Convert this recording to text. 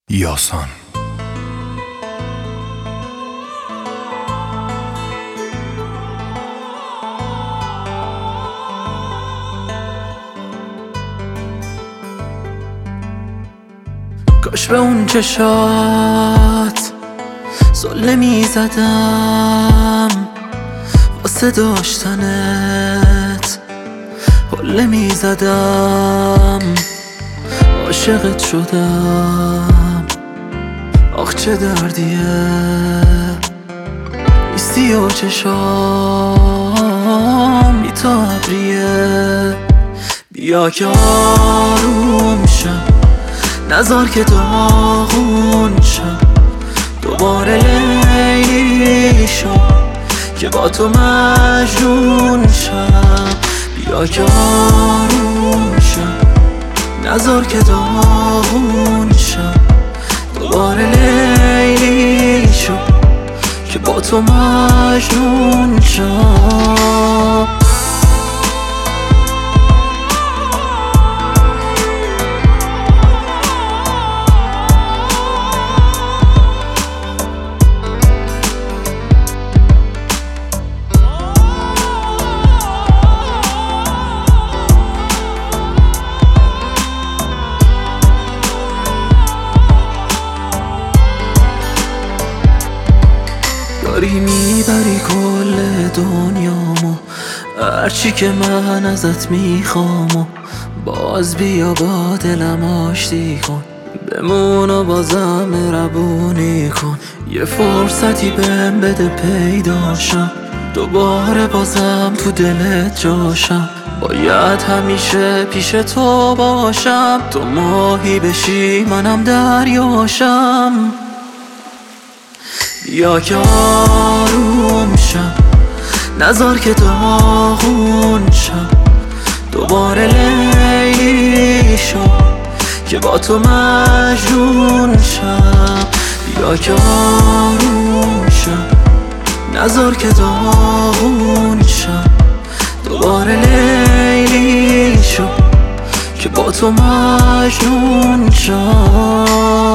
یاسان. کاش به اون چشات سله می زدم، واسه داشتنت حله می زدم. عاشقت شدم، آخ چه دردیه نیستی و چشام بی تا ابریه. بیا که آروم شم، نذار که داغون شم، دوباره لیلی شم که با تو مجنون شم. بیا که آروم شم، نذار که داغون شم، دوباره لیلی شم که با تو مجنون شم. داری میبری کل دنیامو، هرچی که من ازت میخوام و باز بیا با دلم آشتی کن، بمون و بازم مهربونی کن. یه فرصتی بهم بده پیداشم، دوباره بازم تو دلت جاشم. باید همیشه پیش تو باشم، تو ماهی بشی منم دریاشم. بیا که آروم شم، نذار که داغون شم، دوباره لیلی شم که با تو مجنون شم. بیا که آروم شم، نذار که داغون شم، دوباره لیلی شم که با تو مجنون شم.